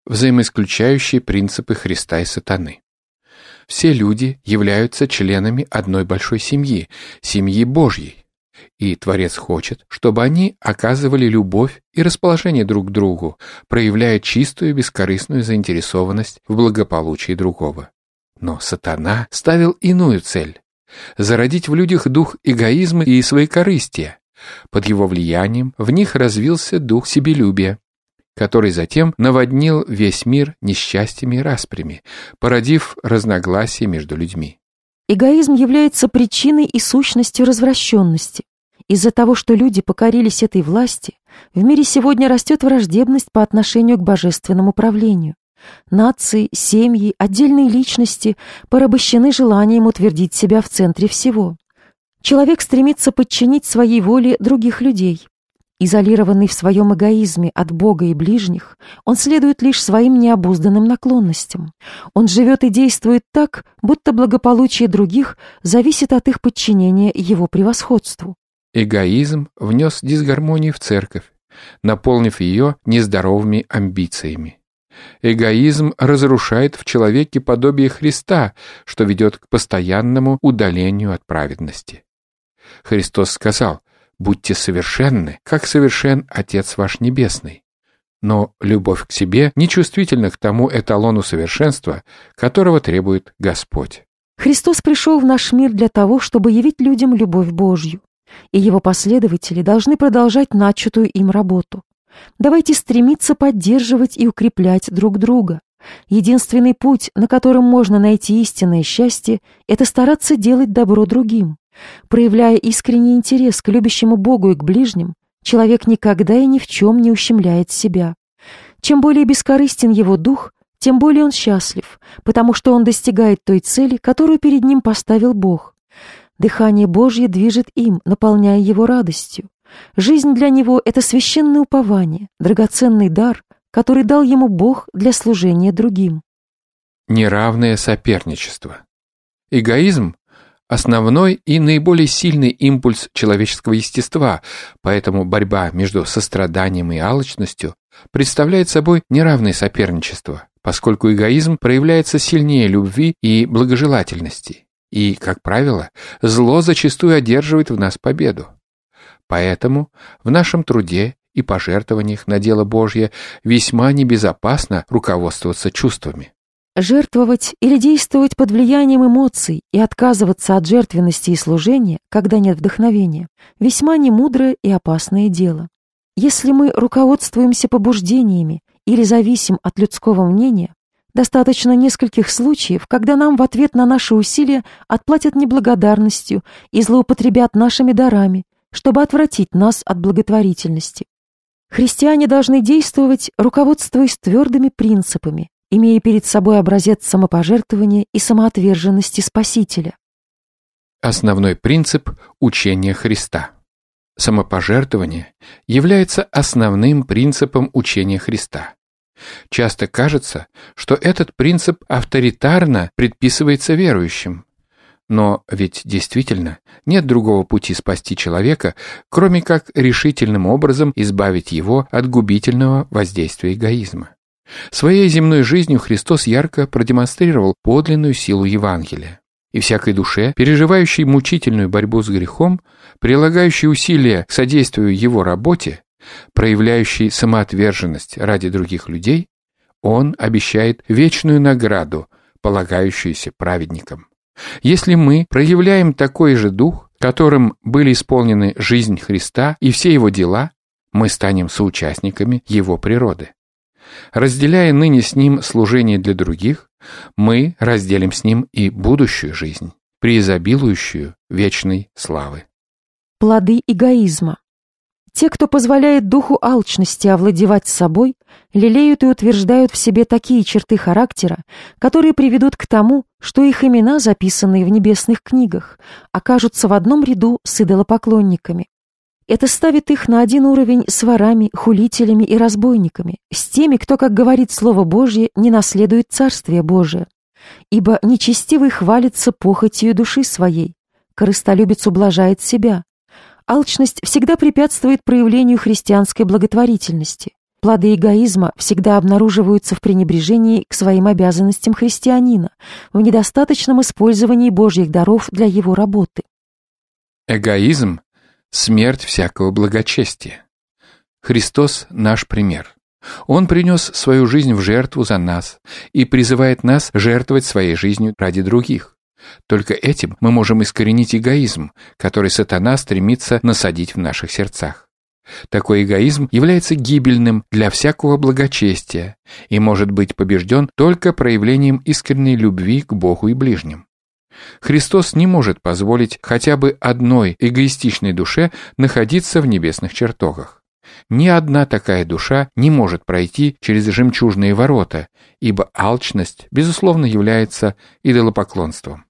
взаимоисключающие принципы Христа и сатаны. Все люди являются членами одной большой семьи, семьи Божьей. И Творец хочет, чтобы они оказывали любовь и расположение друг к другу, проявляя чистую бескорыстную заинтересованность в благополучии другого. Но сатана ставил иную цель – зародить в людях дух эгоизма и своекорыстия. Под его влиянием в них развился дух себелюбия, который затем наводнил весь мир несчастьями и распрями, породив разногласия между людьми. Эгоизм является причиной и сущностью развращенности. Из-за того, что люди покорились этой власти, в мире сегодня растет враждебность по отношению к божественному правлению. Нации, семьи, отдельные личности порабощены желанием утвердить себя в центре всего. Человек стремится подчинить своей воле других людей. Изолированный в своем эгоизме от Бога и ближних, он следует лишь своим необузданным наклонностям. Он живет и действует так, будто благополучие других зависит от их подчинения его превосходству. Эгоизм внес дисгармонию в церковь, наполнив ее нездоровыми амбициями. Эгоизм разрушает в человеке подобие Христа, что ведет к постоянному удалению от праведности. Христос сказал: «Будьте совершенны, как совершен Отец ваш Небесный». Но любовь к себе нечувствительна к тому эталону совершенства, которого требует Господь. Христос пришел в наш мир для того, чтобы явить людям любовь Божью, и его последователи должны продолжать начатую им работу. Давайте стремиться поддерживать и укреплять друг друга. Единственный путь, на котором можно найти истинное счастье, это стараться делать добро другим. Проявляя искренний интерес к любящему Богу и к ближним, человек никогда и ни в чем не ущемляет себя. Чем более бескорыстен его дух, тем более он счастлив, потому что он достигает той цели, которую перед ним поставил Бог. Дыхание Божье движет им, наполняя его радостью. Жизнь для него — это священное упование, драгоценный дар, который дал ему Бог для служения другим. Неравное соперничество. Эгоизм — основной и наиболее сильный импульс человеческого естества, поэтому борьба между состраданием и алчностью представляет собой неравное соперничество, поскольку эгоизм проявляется сильнее любви и благожелательности. И, как правило, зло зачастую одерживает в нас победу. Поэтому в нашем труде и пожертвованиях на дело Божье весьма небезопасно руководствоваться чувствами. Жертвовать или действовать под влиянием эмоций и отказываться от жертвенности и служения, когда нет вдохновения, весьма немудрое и опасное дело. Если мы руководствуемся побуждениями или зависим от людского мнения, достаточно нескольких случаев, когда нам в ответ на наши усилия отплатят неблагодарностью и злоупотребят нашими дарами, чтобы отвратить нас от благотворительности. Христиане должны действовать, руководствуясь твердыми принципами, имея перед собой образец самопожертвования и самоотверженности Спасителя. Основной принцип учения Христа. Самопожертвование является основным принципом учения Христа. Часто кажется, что этот принцип авторитарно предписывается верующим. Но ведь действительно нет другого пути спасти человека, кроме как решительным образом избавить его от губительного воздействия эгоизма. Своей земной жизнью Христос ярко продемонстрировал подлинную силу Евангелия. И всякой душе, переживающей мучительную борьбу с грехом, прилагающей усилия к содействию его работе, проявляющей самоотверженность ради других людей, он обещает вечную награду, полагающуюся праведникам. Если мы проявляем такой же дух, которым были исполнены жизнь Христа и все его дела, мы станем соучастниками его природы. Разделяя ныне с ним служение для других, мы разделим с ним и будущую жизнь, преизобилующую вечной славы. Плоды эгоизма. Те, кто позволяет духу алчности овладевать собой, лелеют и утверждают в себе такие черты характера, которые приведут к тому, что их имена, записанные в небесных книгах, окажутся в одном ряду с идолопоклонниками. Это ставит их на один уровень с ворами, хулителями и разбойниками, с теми, кто, как говорит Слово Божье, не наследует Царствие Божие. Ибо нечестивый хвалится похотью души своей, корыстолюбец ублажает себя. Алчность всегда препятствует проявлению христианской благотворительности. Плоды эгоизма всегда обнаруживаются в пренебрежении к своим обязанностям христианина, в недостаточном использовании Божьих даров для его работы. Эгоизм – смерть всякого благочестия. Христос – наш пример. Он принес свою жизнь в жертву за нас и призывает нас жертвовать своей жизнью ради других. Только этим мы можем искоренить эгоизм, который сатана стремится насадить в наших сердцах. Такой эгоизм является гибельным для всякого благочестия и может быть побежден только проявлением искренней любви к Богу и ближним. Христос не может позволить хотя бы одной эгоистичной душе находиться в небесных чертогах. Ни одна такая душа не может пройти через жемчужные ворота, ибо алчность, безусловно, является идолопоклонством.